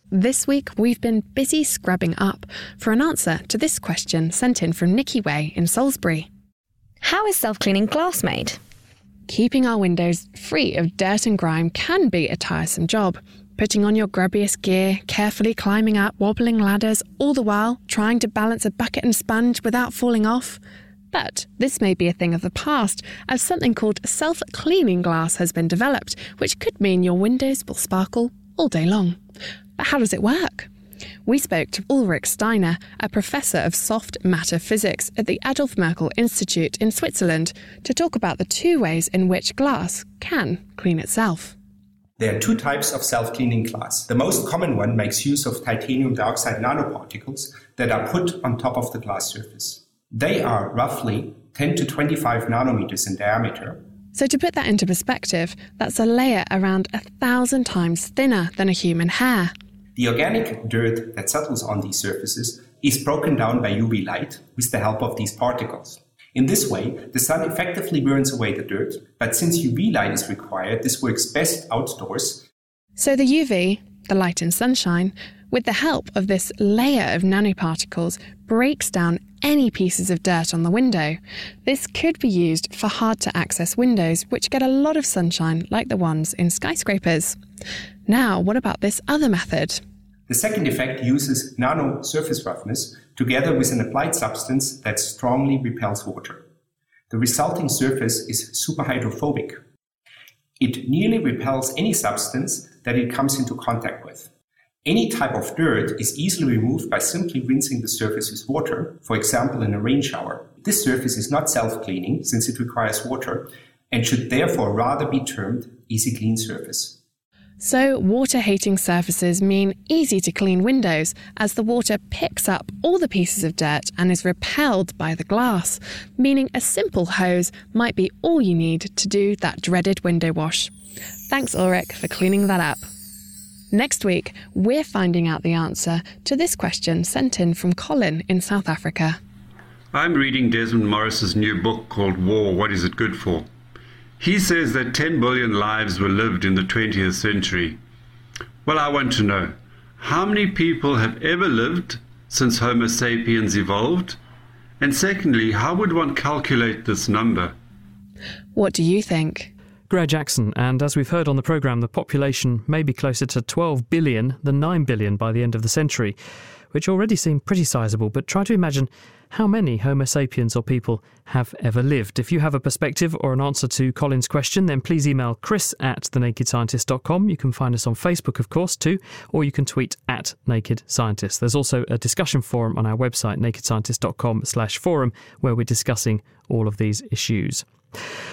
This week, we've been busy scrubbing up for an answer to this question sent in from Nikki Way in Salisbury. How is self-cleaning glass made? Keeping our windows free of dirt and grime can be a tiresome job. Putting on your grubbiest gear, carefully climbing up wobbling ladders, all the while trying to balance a bucket and sponge without falling off. But this may be a thing of the past, as something called self-cleaning glass has been developed, which could mean your windows will sparkle all day long. But how does it work? We spoke to Ulrich Steiner, a professor of soft matter physics at the Adolf Merkel Institute in Switzerland, to talk about the two ways in which glass can clean itself. There are two types of self-cleaning glass. The most common one makes use of titanium dioxide nanoparticles that are put on top of the glass surface. They are roughly 10 to 25 nanometers in diameter. So to put that into perspective, that's a layer around 1,000 times thinner than a human hair. The organic dirt that settles on these surfaces is broken down by UV light with the help of these particles. In this way, the sun effectively burns away the dirt, but since UV light is required, this works best outdoors. So the UV, the light and sunshine, with the help of this layer of nanoparticles, breaks down any pieces of dirt on the window. This could be used for hard-to-access windows, which get a lot of sunshine, like the ones in skyscrapers. Now, what about this other method? The second effect uses nano surface roughness together with an applied substance that strongly repels water. The resulting surface is superhydrophobic. It nearly repels any substance that it comes into contact with. Any type of dirt is easily removed by simply rinsing the surface with water, for example in a rain shower. This surface is not self-cleaning since it requires water and should therefore rather be termed easy clean surface. So water-hating surfaces mean easy-to-clean windows, as the water picks up all the pieces of dirt and is repelled by the glass, meaning a simple hose might be all you need to do that dreaded window wash. Thanks, Ulrich, for cleaning that up. Next week, we're finding out the answer to this question sent in from Colin in South Africa. I'm reading Desmond Morris's new book called War, What Is It Good For? He says that 10 billion lives were lived in the 20th century. Well, I want to know, how many people have ever lived since Homo sapiens evolved? And secondly, how would one calculate this number? What do you think? Greer Jackson, and as we've heard on the programme, the population may be closer to 12 billion than 9 billion by the end of the century, which already seem pretty sizable, but try to imagine how many Homo sapiens or people have ever lived. If you have a perspective or an answer to Colin's question, then please email chris@thenakedscientist.com. You can find us on Facebook, of course, too, or you can tweet @NakedScientist. There's also a discussion forum on our website, nakedscientist.com/forum, where we're discussing all of these issues.